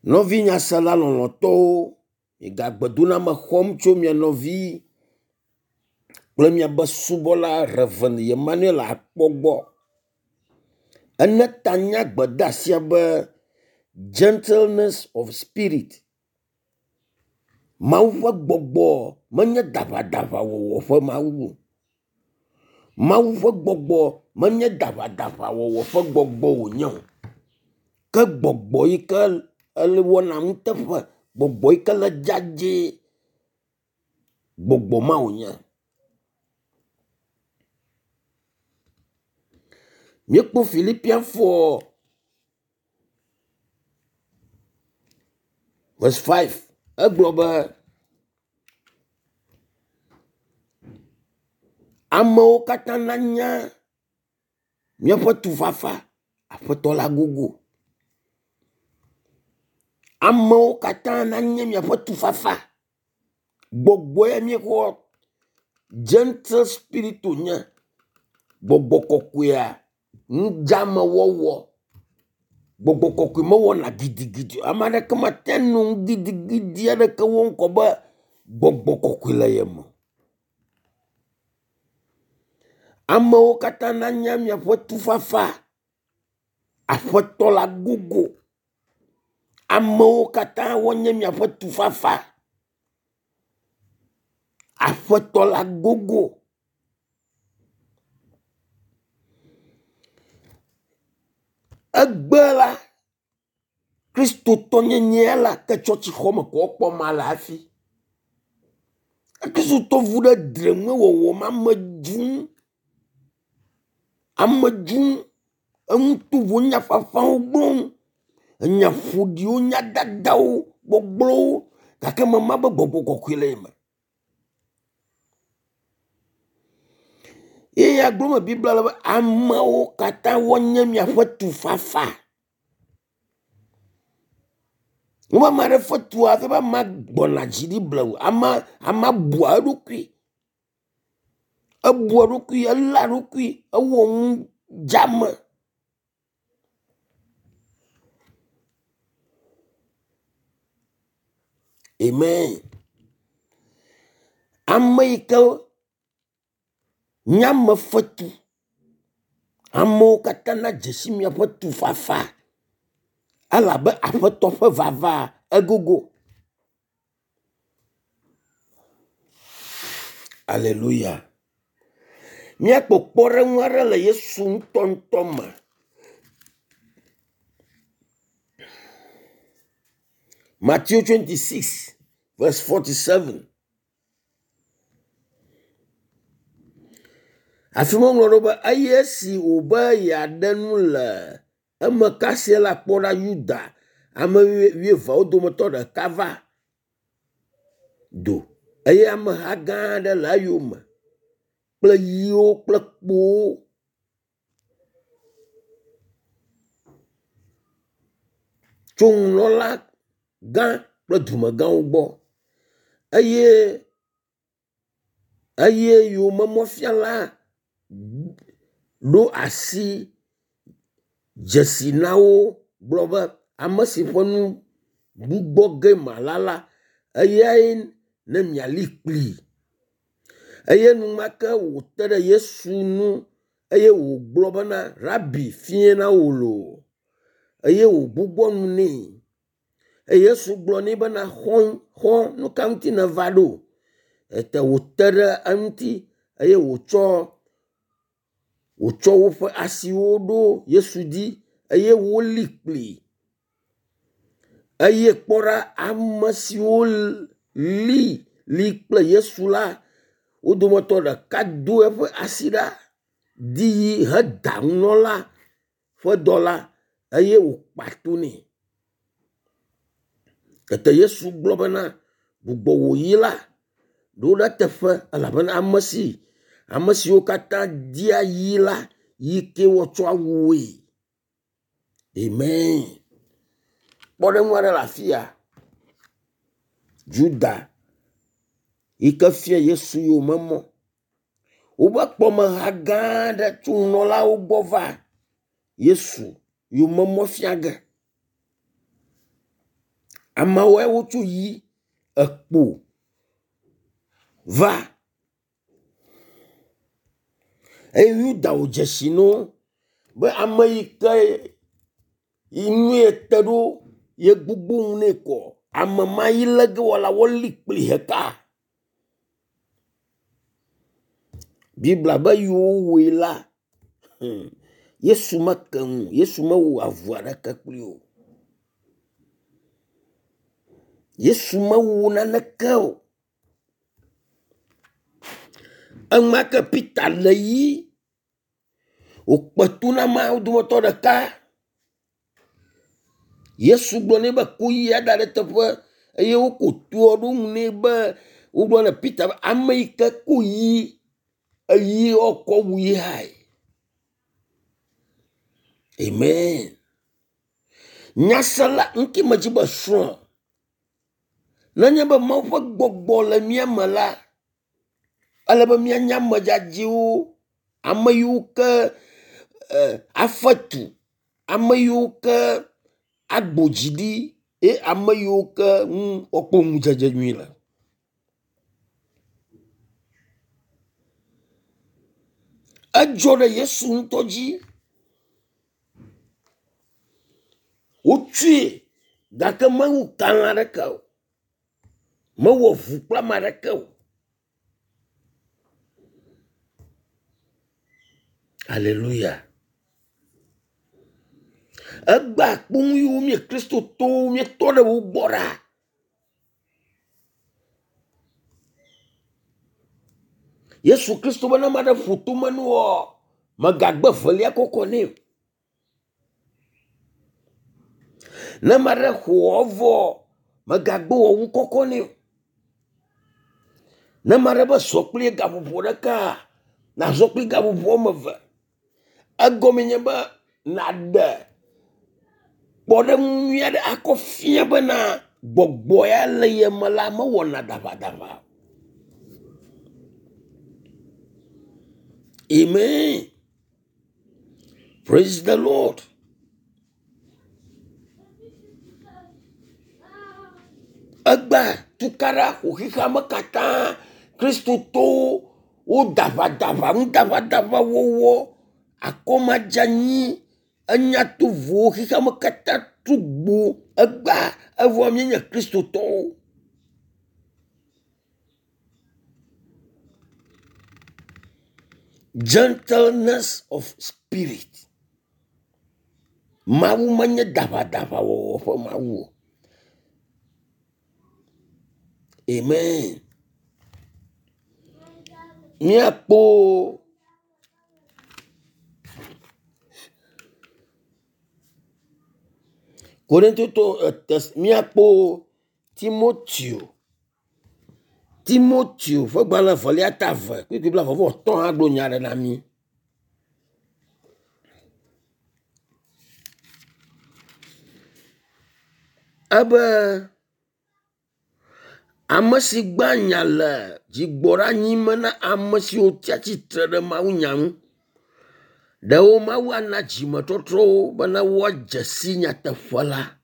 Novi nyasela lɔlɔtɔwo, migagbedola me xɔm tso mia nɔvi kple miabe subɔla Reverend Emmanuel Akpɔgbɔ. Ene tanya gbedasia be gentleness of spirit. Mawu ƒe gbɔgbɔ menye daʋadaʋa wɔwɔ ƒe mawu. Mawu ƒe gbɔgbɔ menye daʋadaʋa wɔwɔ ƒe gbɔgbɔ wònye o. Ke gbɔgbɔ yi ke ele wɔna nuteƒe, gbɔgbɔ yi ke le dzadzɛ, gbɔgbɔ ma wònye. Míekpɔ Philippians 4 verse 5 egblɔ be amewo katã nanya míaƒe tufafa Aƒetɔ la gogo. Amewo katã nanya míaƒe tufafa. Gbɔgbɔ ya míexɔ gentle spirit wònye. Gbɔgbɔ kɔkɔea ŋudzame wɔwɔ. Gbɔgbɔ kɔkɔe mewɔna gidigidi. Ame aɖeke mate ŋu gidigidi aɖeke wɔm kɔ be gbɔgbɔ kɔkɔe le ye me. Amewo katã nanya míaƒe tufafa Aƒetɔ la gogo. Amewo katã wonye míaƒe tufafa Aƒetɔ la gogo. Egbe la kristotɔ nyenye la ke tsɔtsi xɔme kɔ kpɔ ma le afi. Kristotɔ vu ɖe dreme wɔwɔ ma ame dzum eŋutu vo nya fafawo gblɔm, nya ƒoɖiwo, nya dadawo, gbɔgblɔwo, gake mema be gbɔgbɔ kɔkɔe le eme. Ye ya gblɔ me Biblia le be amewo katã wonye míaƒe tufafa. Woma ame aɖe ƒe tu hafi be ama gbɔna dzi ɖi blewu. Ama bua eɖokui. Ebua eɖokui, elé eɖokui, ewɔ ŋu dzame. Amen. Ame yi ke nyame fetu. Amewo katã na dzesi míaƒe tufafa. Elabe Aƒetɔ ƒe vava egogo. Alléluia. Míakpɔ kpɔɖeŋu aɖe le Yesu ŋutɔ me. Matthew 26 verse 47. Afi ma ŋlɔ ɖo be eye esi wòbe yeaɖe nu le eme kasia la kpɔ ɖa Yuda, ame 12 dometɔ ɖeka va do eye ameha gã aɖe le eyome kple yiwo kple kpowo. Tso nunɔla gã kple dumegãwo gbɔ eye yomemɔfiala ɖo asi dzesi na wo gblɔ be ame si ƒe nu gbugbɔ ge mala la eyae ne miali kplii. Eye numake wòte ɖe Yesu nu eye wògblɔ bena Rabi fiẽ na wò loo. Eye wògbugbɔ nu nɛ. Eye Yesu gblɔ nɛ bena xɔ nu ka ŋuti nèva ɖo. Ete wòte ɖe eŋuti eye wòtsɔ woƒe asiwo ɖo Yesu dzi eye woli kplii. Eye kpɔ ɖa ame siwo li kple Yesu la, wo dometɔ ɖeka do eƒe asi ɖa di yi heda nunɔla ƒe dɔ la eye wòkpato nɛ. Tete Yesu gblɔ bena gbugbɔ wòyi la ɖo ɖe teƒe elabena ame siwo katã dia yi la yi ke wɔtsɔ awue. Amen. Kpɔɖeŋu aɖe le afia. Juda yi ke fia Yesu yomemɔ. Wobe kpɔmeha gã aɖe tso nunɔlawo gbɔ va Yesu yomemɔ fia ge. amawe wotu yi ekpo va Yuda wo jesino be amayika inu etero ye gbugbu ne ko amama yilege wala woli kpli heka Bibla ba yo wela Yesu makan Yesu ma wo avuara kakpli o Yesu ma wo na nakao Angmaka pita leyi o patuna ma o do to deka Yesu glone ba kuyi adare tepe eye wo ko tuo do ne ba o glone pita amaika kuyi ayi oko wi hai Amen Nyasala nki majiba so nanya ba mafa gbogbo la miamala ala ba mianya majajiu amayuka afatu amayuka agbojidi amayuka opom jajanyila ajora Yesu ntoji utwi daka mau kanareka mau vupla mareka Hallelujah Agba pun yu mi Kristo to mi to de wo bora Yesu Kristo bana mada futu manu o magagba fali akoko ne na mara huovo magagba wo koko ne na mara ba sokli gabubo ka na sokli gabubo mava agomenya ba nada Bode miade akofia bana gbogboya leye malama wona dava. Amen. Praise the Lord. Agba tukara uhika makata Kristo to o dava wo akoma janyi anyatu vo uhika makata tubu agba avo amenya Kristo to gentleness of spirit mawu manya dava wo mawu Amen. Miapo Korinto to miapo Timoteo fo gbala foli atava ki bla fo ton agbo nyare na mi aba amasi gbanyala jigbora nyimana amasi otiachi tere maunyam dawo mawana jimatotro bana wajasi nyatafala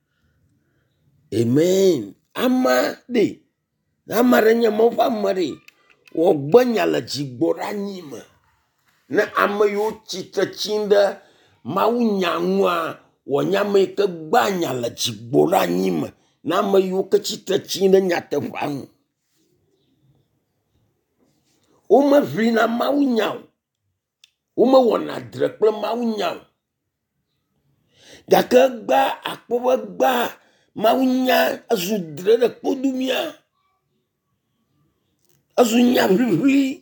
Amen ama de amarenya mofa mari wo gbanyala jigbora nyima na amayo chitachinda maunyamwa wonyame ka gbanyala jigbora nyima na amayo ka chitachinda nyatafanu uma vrina maunyam uma wona drekle maunyam daka gba akpoba gba maunya azudre de podumia azunya vrivri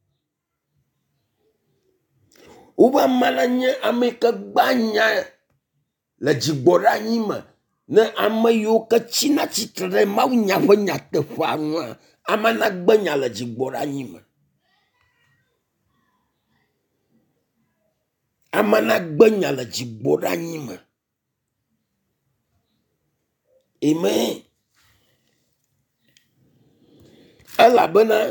uba malanya ameka gbanya la jigbora nyima na amayo ka china chitre maunya vanya tefanu amana gbanya la jigbora nyima amana gbanya la jigbora nyima Amen. Alabana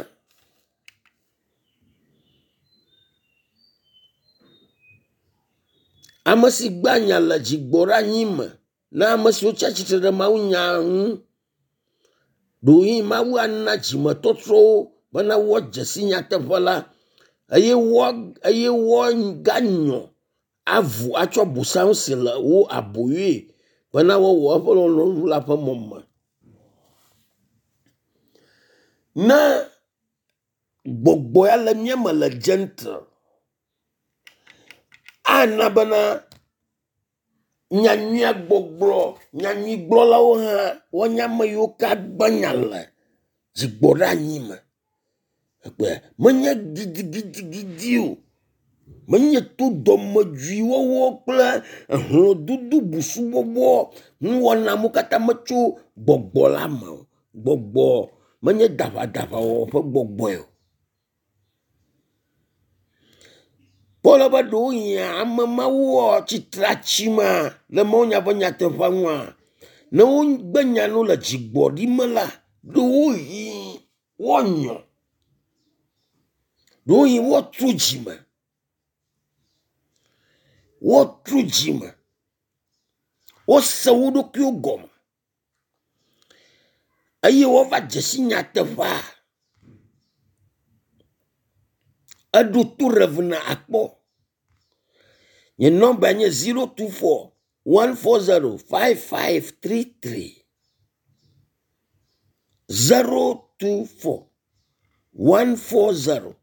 amasi gbanya la jigbora nyima na masio chachi de maunya do yi mawu anna jima totro bana wo jesinya tevola aye wo ganyo avu acho busan sila wo aboye bana wo folo la pa momma na gbogbo ya la miema la gentle ana bana nyanya gbogbo nyanyi gblola wo ha wonyama yo ka gbanyala jigbora nyima akpe manya gidi o manya to domo dwi wo kla hlo dudu busu bobo wona mukata macho gbogbo la ma gbogbo manya dava wo fa gbogbo yo Polo ba do ya mama wo chitrachima le monya banya te vanwa no gbanya no la jigbo di mala do yi wonyo do yi wo trujima wo sawudo kyo gom ayi wo va jesinya te va adu tu revna akpo Your number is 024 140 5533. 024 140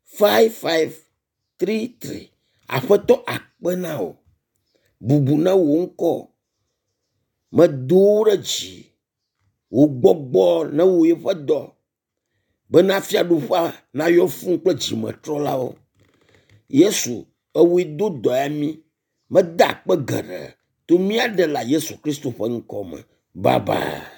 5533. Afoto akbenao. Bubuna wonko. Madura ji. Ugbogbo na uyefado. Benafia dufa na yofun pleji matrolao. Yesu. We do doami, ma dak bagara, to mi de la Yesu Christo fon koma. Bye bye.